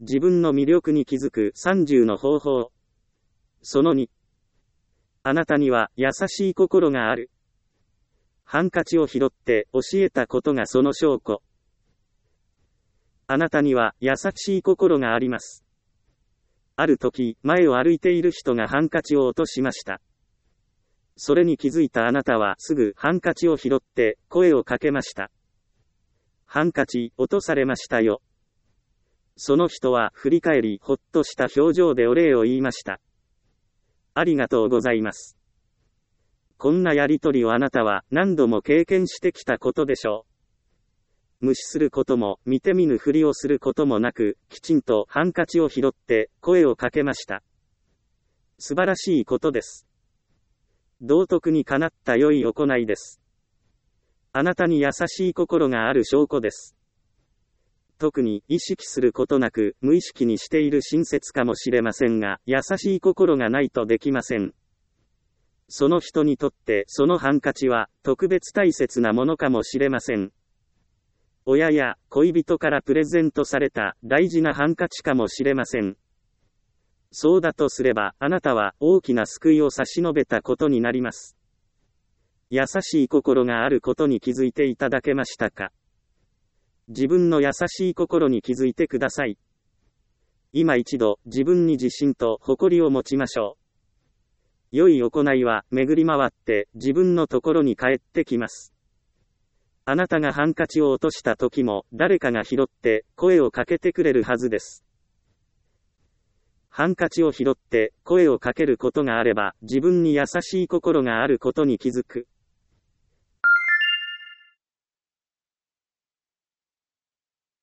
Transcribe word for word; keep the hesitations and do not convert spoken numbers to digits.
自分の魅力に気づくさんじゅうの方法。そのに。あなたには優しい心がある。ハンカチを拾って教えたことがその証拠。あなたには優しい心があります。ある時、前を歩いている人がハンカチを落としました。それに気づいたあなたはすぐハンカチを拾って声をかけました。ハンカチ、落とされましたよ。その人は振り返り、ほっとした表情でお礼を言いました。ありがとうございます。こんなやりとりをあなたは何度も経験してきたことでしょう。無視することも、見て見ぬふりをすることもなく、きちんとハンカチを拾って声をかけました。素晴らしいことです。道徳にかなった良い行いです。あなたに優しい心がある証拠です。特に意識することなく無意識にしている親切かもしれませんが、優しい心がないとできません。その人にとってそのハンカチは特別大切なものかもしれません。親や恋人からプレゼントされた大事なハンカチかもしれません。そうだとすれば、あなたは大きな救いを差し伸べたことになります。優しい心があることに気づいていただけましたか？自分の優しい心に気づいてください。今一度、自分に自信と誇りを持ちましょう。良い行いは巡り回って自分のところに帰ってきます。あなたがハンカチを落とした時も誰かが拾って声をかけてくれるはずです。ハンカチを拾って声をかけることがあれば、自分に優しい心があることに気づく。